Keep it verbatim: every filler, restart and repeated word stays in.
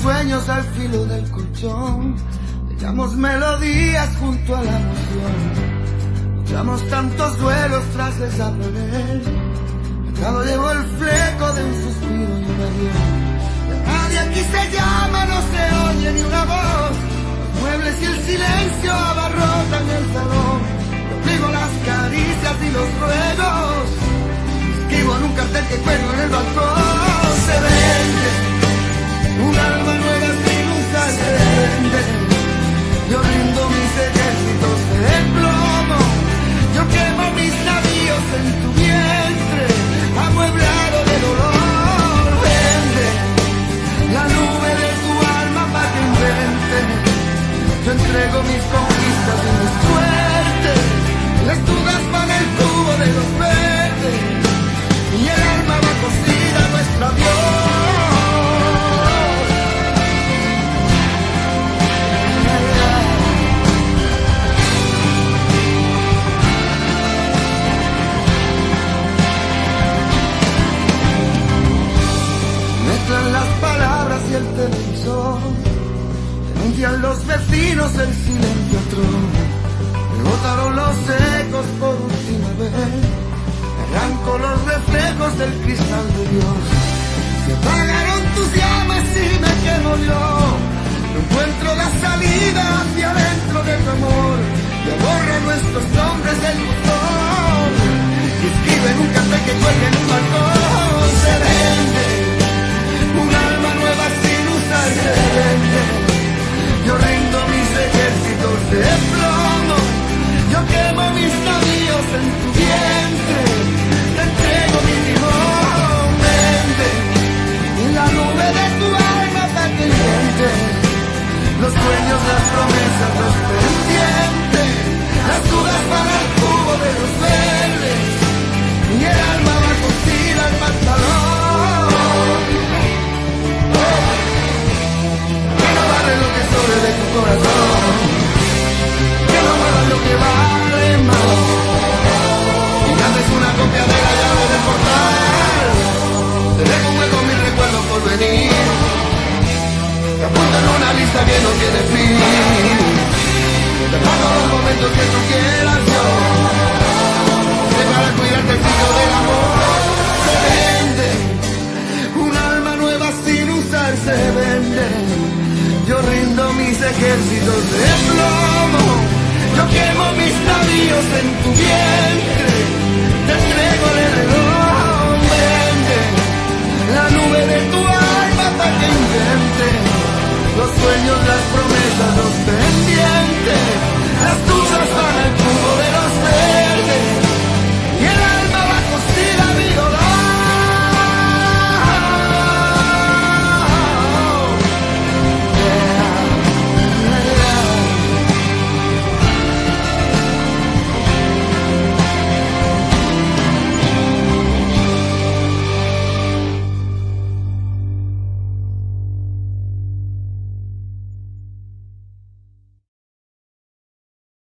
sueños al filo del colchón, dejamos melodías junto a la emoción, luchamos tantos duelos tras desaparecer. Mercado llevó el fleco de un suspiro y un adiós. Nadie aquí se llama, no se oye ni una voz. Los muebles y el silencio abarrotan el salón. Yo obligo las caricias y los ruegos. Escribo en un cartel que cuelgo en el balcón. Se vende un alma nueva sin usar, se vende. Yo rindo mis ejércitos de plomo. Yo quemo mis navíos en tu vientre, amueblado de dolor. Vende la nube de tu alma para que invente. Yo entrego mis conquistas y mi suerte. Las dudas van el tubo de los verdes y el alma va cosida a nuestra Dios. Mezclan las palabras y el televisor, denuncian los vecinos el silencio atroz. Me botaron los ecos por última vez, arranco los reflejos del cristal de Dios. Se apagaron tus llamas y me quemo yo. No encuentro la salida hacia adentro de tu amor. Y borro nuestros nombres del buzón y escribe en un cartel que cuelga en un balcón. Se vende un alma nueva sin usar, se vende. Yo rindo mis ejércitos de plomo. Yo quemo mis navíos en tu vientre. Te entrego mi timón. Vende la nube de tu alma para que invente. Los sueños, las promesas, los pendientes. Las dudas para el cubo de los verdes y el alma va cosida al pantalón. Que no vale lo que sobre de tu corazón, que no vale lo que vale más. Y haces una copia de la llave del portal. Te dejo un hueco mis recuerdos por venir. Te apunto en una lista que no tiene fin. Te paso los momentos que tú quieras yo. Sé para cuidarte el sitio del amor. Se vende un alma nueva sin usar, se vende. Yo rindo mis ejércitos de plomo. Yo quemo mis navíos en tu vientre.